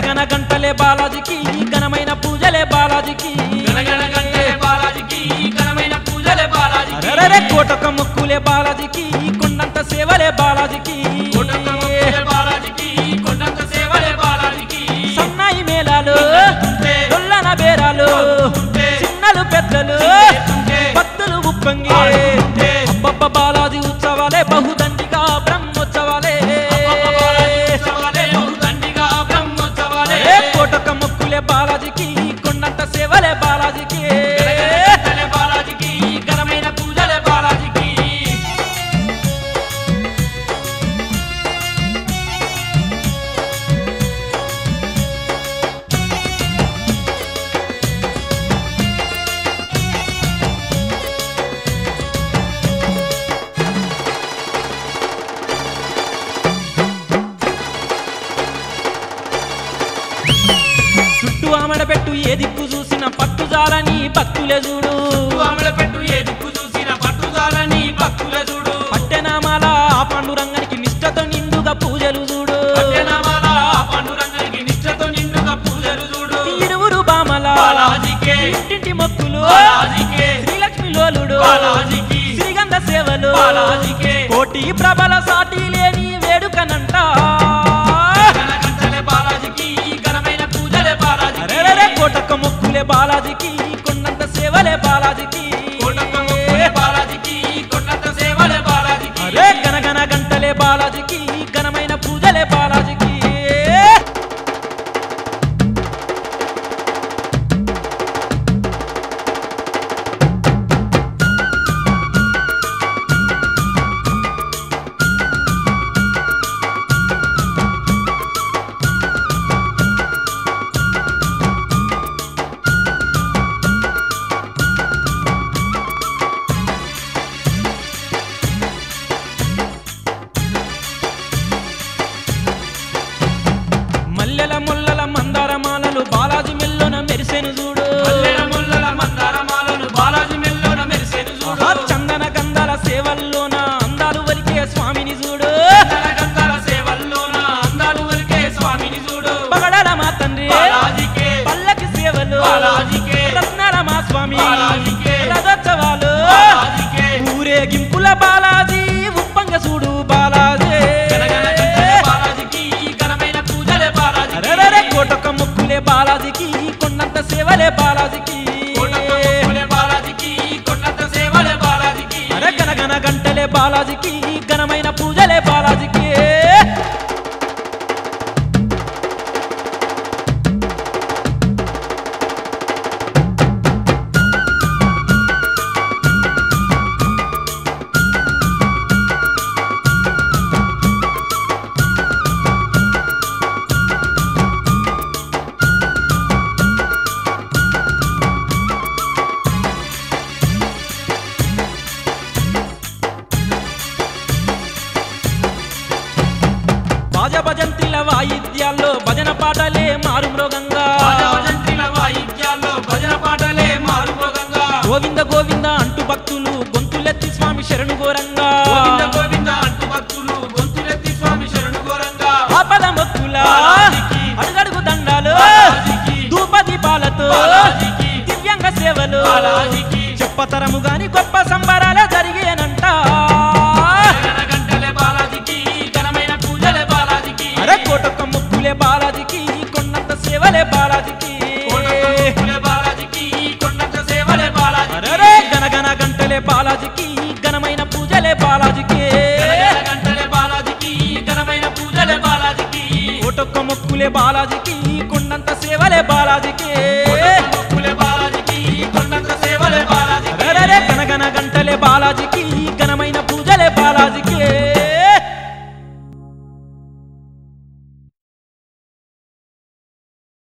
గనగన గంటలే బాలాజీకి ఘనమైన పూజలే బాలాజీకి గనగన గంటలే బాలాజీకి ఘనమైన పూజలే బాలాజీకి అరెరే కోటొక్క మొక్కులే బాలాజీకి కొండంత సేవలే బాలాజీకి కోటొక్క మొక్కులే బాలాజీకి కొండంత సేవలే బాలాజీకి సన్నాయి మేళాలు డొల్లన బేరాలు చిన్నలు పెద్దలు భక్తులు ఉప్పొంగి అబ్బబ్బ బాలాజీ ఉత్సవాలే బహుదండిగా బ్రహ్మోత్సవాలే కోటొక్క మొక్కులే బాలాజీకి కొండంత సేవలే బాలాజీకి బాలాజీకి ఘనమైన పూజలే బాలాజీకి చుట్టూ ఆమడబెట్టు ఏ దిక్కు చూసిన పట్టుజాలని భక్తులే చూడు పెట్టు ఏ దిక్కు చూసిన పట్టుదాలని భక్తులే చూడు పట్టెనామాల ఆ పాండురంగానికి నిష్టతో నిండుగా పూజలు చూడు పట్టెనామాల పాండురంగానికి నిష్ఠతో నిండుగా పూజలు చూడు ఇరువురు బామల బాలాజీకే ఇంటింటి మొక్కులు బాలాజీకే శ్రీలక్ష్మి లోలుడు బాలాజీకి శ్రీగంధ సేవలు బాలాజీకే కోటి ప్రబల సాటి లేని వేడుకనంట గంటలే బాలాజీకి ఘనమైన పూజలే బాలాజీకి అరెరే కోటొక్క మొక్కులే బాలాజీకి కొండంత సేవలే బాలాజీకి కోటొక్క మొక్కులే బాలాజీకి కొండంత సేవలే బాలాజీకి అరే గనగన గంటలే బాలాజీకి ఘనమైన పూజలే బాలాజీకి మల్లెల ముల్లల మందారమాలలు బాలాజీ మెల్లోన మెరిసెను చూడు మల్లెల ముల్లల మందారమాలలు బాలాజీ మెల్లోన మెరిసెను చూడు ఆహా, చందన గంధాల సేవల్లోన అందాలు వలికే స్వామిని చూడు గంధాల సేవల్లోన అందాలు వలికే స్వామిని చూడు పగడల మా తండ్రి బాలాజీకే పల్లకి సేవలు బాలాజీకే రత్నాల మా స్వామి బాలాజీకే రథోత్సవాలు బాలాజీకే ఊరేగింపుల బాలాజీ ఉప్పంగ చూడు బాలాజీ గనగన గంటలే బాలాజీకి ఘనమైన పూజలే బాలాజీకి అరెరే కోటొక్క మొక్కులే బాలాజీకి కొండంత సేవలే బాలాజీకి కోటొక్క మొక్కులే బాలాజీకి కొండంత సేవలే బాలాజీకి అరే గనగన గంటలే బాలాజీకి ఘనమైన పూజలే బాలాజీకి భజంత్రిల వాయిద్యాల్లో భజన పాటలే మారు మృగంగా భజంత్రిల వాయిద్యాల్లో భజన పాటలే మారుమోగంగా గోవింద గోవింద అంటూ భక్తులు గొంతులెత్తి స్వామి శరణు ఘోరంగా గోవింద గోవింద అంటూ భక్తులు గొంతులెత్తి స్వామి శరణు ఘోరంగా ఆపద మొక్కుల బాలాజీకి అడుగడుగు దండాలు బాలాజీకి ధూపదీపాలతో బాలాజీకి దివ్యంగ సేవలు బాలాజీకి చెప్పతరము గాని గొప్ప సంబరాలే జరిగేనంట గనగన గంటలే బాలాజీకి ఘనమైన పూజలే బాలాజీకి అరే కోటొక్క మొక్కులే బాలాజీకి కొండంత సేవలే బాలాజీకి కోటొక్క మొక్కులే బాలాజీకి కొండంత సేవలే బాలాజీకి అరే గనగన గంటలే బాలాజీకి ఘనమైన పూజలే బాలాజీకి గనగన గంటలే బాలాజీకి ఘనమైన పూజలే బాలాజీకి కోటొక్క మొక్కులే బాలాజీకి కొండంత సేవలే బాలాజీకి